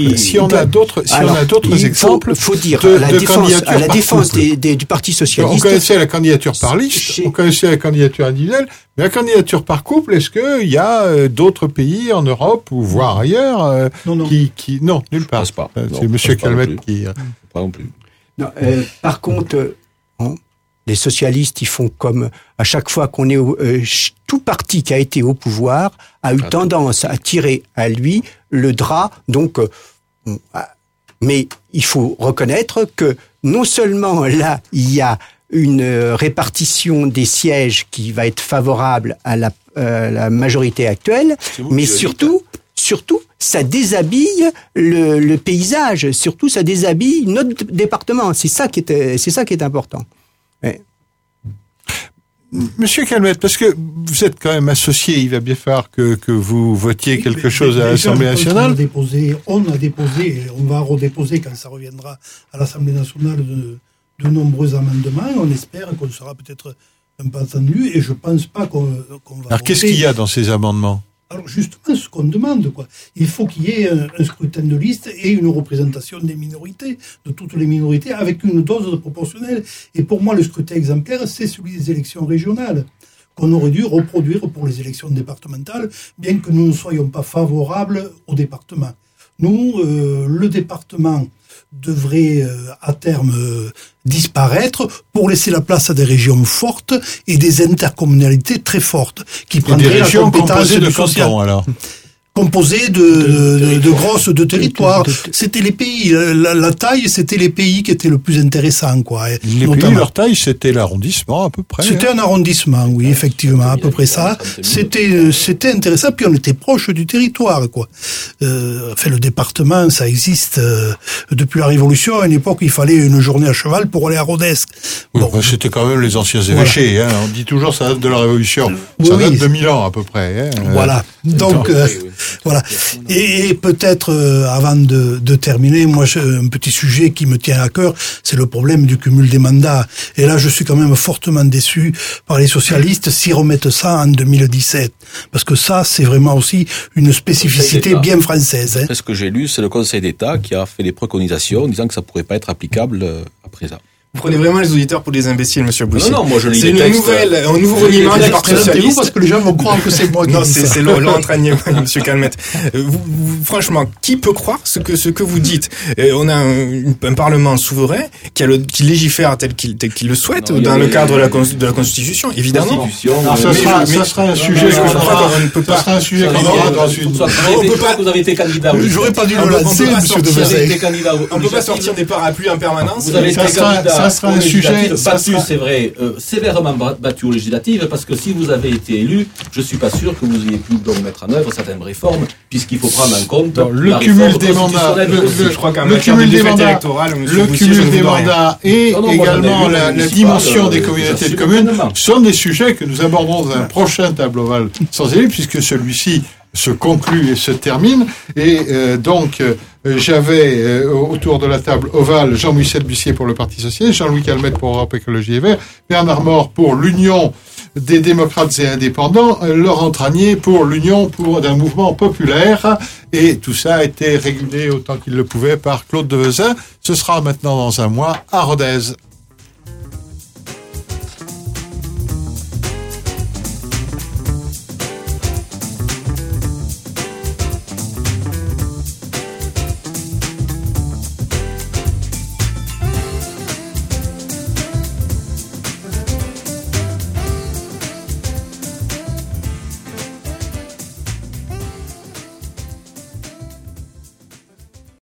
faut dire, à la défense du Parti Socialiste. On connaissait la candidature par liste, on connaissait la candidature individuelle, mais la candidature par couple, est-ce qu'il y a d'autres pays en Europe, ou voire ailleurs, non, nulle part. Pas. C'est Monsieur Calmette qui... Pas non plus. Non, par contre, les socialistes, ils font comme à chaque fois qu'on est tout parti qui a été au pouvoir a eu tendance à tirer à lui le drap. Donc, mais il faut reconnaître que non seulement là il y a une répartition des sièges qui va être favorable à la majorité actuelle, mais surtout ça déshabille le paysage. Surtout, ça déshabille notre département. C'est ça qui est important. Ouais. Monsieur Calmette, parce que vous êtes quand même associé, il va bien falloir que vous votiez quelque chose à l'Assemblée nationale. On a déposé, et on va redéposer quand ça reviendra à l'Assemblée nationale de nombreux amendements. On espère qu'on sera peut-être un peu entendu, et je pense pas qu'on va. Alors qu'est-ce qu'il y a dans ces amendements? Alors justement, ce qu'on demande, quoi. Il faut qu'il y ait un scrutin de liste et une représentation des minorités, de toutes les minorités, avec une dose de proportionnelle. Et pour moi, le scrutin exemplaire, c'est celui des élections régionales, qu'on aurait dû reproduire pour les élections départementales, bien que nous ne soyons pas favorables au département. Nous, le département devrait à terme disparaître pour laisser la place à des régions fortes et des intercommunalités très fortes qui prendraient la compétence de cantons, alors. Composé de grosses de territoires. C'était les pays, la taille, c'était les pays qui étaient le plus intéressants, quoi. Les pays, leur taille, c'était l'arrondissement, à peu près. C'était un arrondissement, oui, effectivement, à peu près ça. C'était intéressant, puis on était proche du territoire, quoi. Enfin, le département, ça existe depuis la Révolution. À une époque, il fallait une journée à cheval pour aller à Rodez. Bon. Oui, c'était quand même les anciens évêchés, voilà. On dit toujours ça date de la Révolution. Ça date de 1000 ans, à peu près. Voilà. Donc, voilà. Et peut-être, avant de terminer, moi, un petit sujet qui me tient à cœur, c'est le problème du cumul des mandats. Et là, je suis quand même fortement déçu par les socialistes s'ils remettent ça en 2017. Parce que ça, c'est vraiment aussi une spécificité bien française. Après ce que j'ai lu, c'est le Conseil d'État qui a fait des préconisations disant que ça pourrait pas être applicable après ça. Vous prenez vraiment les auditeurs pour des imbéciles, monsieur Boussier. Non, moi je lis c'est les textes. Un nouveau reniement du Parti socialiste. Parce que les gens vont croire que c'est moi qui dis ça. C'est Laurent Tranier, monsieur Calmette. Franchement, qui peut croire ce que vous dites? On a un Parlement souverain qui légifère tel qu'il le souhaite dans le cadre de la Constitution, évidemment. Ça sera un sujet ça sera un sujet qu'on aura dans une... Vous avez été candidat. J'aurais pas dû le lancer, monsieur de Verzey. On peut pas sortir des parapluies en permanence. Vous avez été candidat. Ça sera un sujet battu, c'est vrai, sévèrement battu aux législatives, parce que si vous avez été élu, je suis pas sûr que vous ayez pu donc mettre en œuvre certaines réformes, puisqu'il faut prendre en compte le cumul des mandats, je crois qu'en matière de défaite électorale, le cumul des mandats et également la dimension des communautés de communes sont des sujets que nous aborderons dans un prochain tableau oval sans élus, puisque celui-ci se conclut et se termine. Et donc, j'avais autour de la table ovale Jean-Michel Bussier pour le Parti socialiste, Jean-Louis Calmette pour Europe Écologie et Verts, Bernard Mort pour l'Union des démocrates et indépendants, Laurent Tranier pour l'Union d'un mouvement populaire. Et tout ça a été régulé autant qu'il le pouvait par Claude Devezin. Ce sera maintenant dans un mois à Rodez.